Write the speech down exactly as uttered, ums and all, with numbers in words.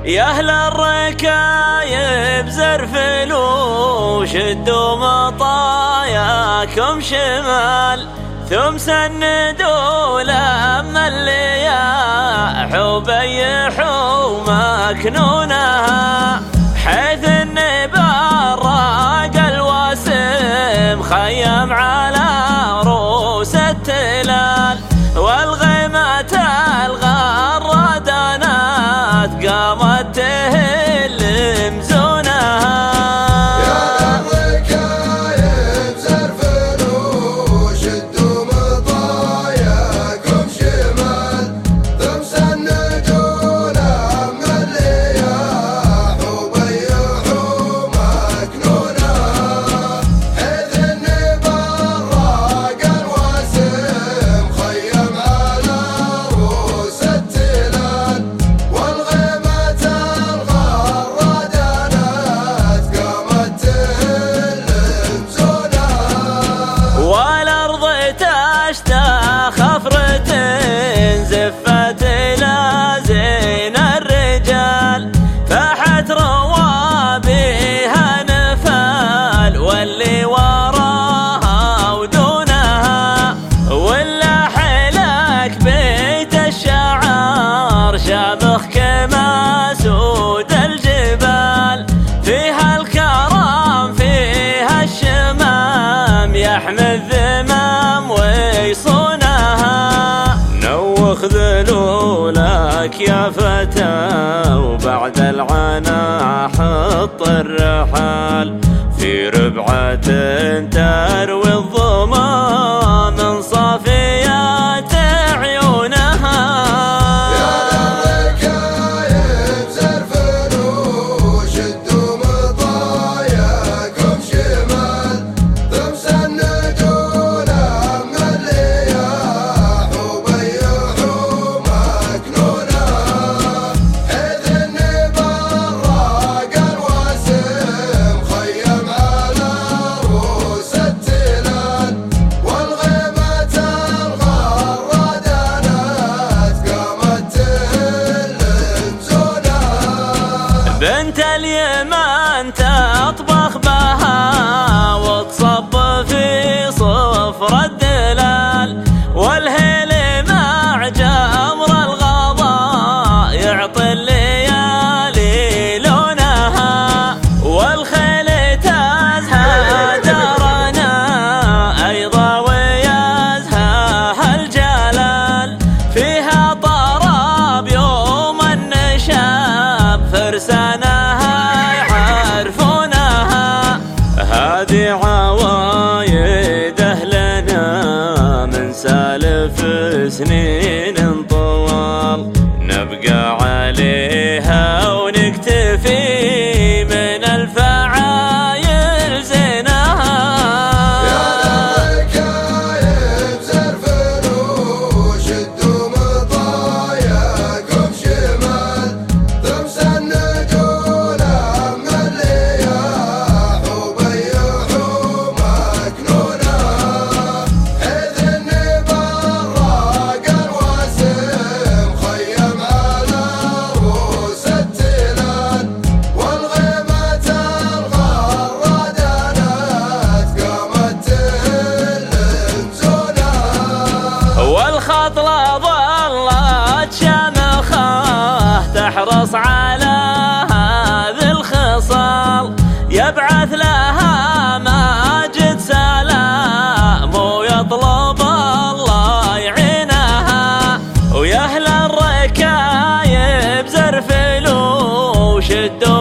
يا أهل الركايب زرفلوا شدوا مطاياكم شمال، ثم سندوا لما اللياح وبيحوا مكنونها، حيث النبراق الواسم خيم على رؤوس التلال، والغيمة الغردانات قامت تهل مزونها. يا الركايب زرفلوا شدوا مطاياكم شمال، ثم سندوا لما اللياح وبيحوا مكنونها، حيث النبراق الواسم خيم على رؤوس التلال، والغيمة الغردانات قامت تهل مزونها. والأرض تشتاخ خفرة زفت إلى زين الرجال، فاحت روابيها نفال واللي وراها ودونها، ولا حلك بيت الشعار شامخ كما سود الجبال، فيها الكرم فيها الشمام يحمي الذمام ويصونها. نوخ ذلولك يا فتى وبعد العنا حط الرحال، في ربعة تروي الظما من صافيات عيونها. يا الركايب زرفلوا شدوا مطاياكم شمال، ثم سندوا لما اللياح وبيحوا مكنونها، حيث النبراق الواسم خيم على رؤوس التلال، والغيمة الغردانات قامت تهل مزونها. بنت اليمن تطبخ بها وتصب في صفر الدلال، والهيل مع جمر الغضاء يعطي الليالي لونها، والخيل تزهى درنا أيضا ويزهى الجلال، فيها طراب يوم النشاب فرسانها يعرفونها. هذه عوايد أهلنا من سالف سنين طوال، نبقى عليها ونكتفي من الفعايل زينها. يا الركايب زرفلوا شدوا مطاياكم شمال، ثم سندوا لما اللياح وبيحوا مكنونها، حيث النبراق الواسم خيم على رؤوس التلال، والغيمة الغردانات قامت تهل مزونها. والخطلة ظلت شامخة تحرص على هذه الخصال، يبعث لها ماجد سلام ويطلب الله يعينها. ويا أهل الركايب زرفلوا شدوا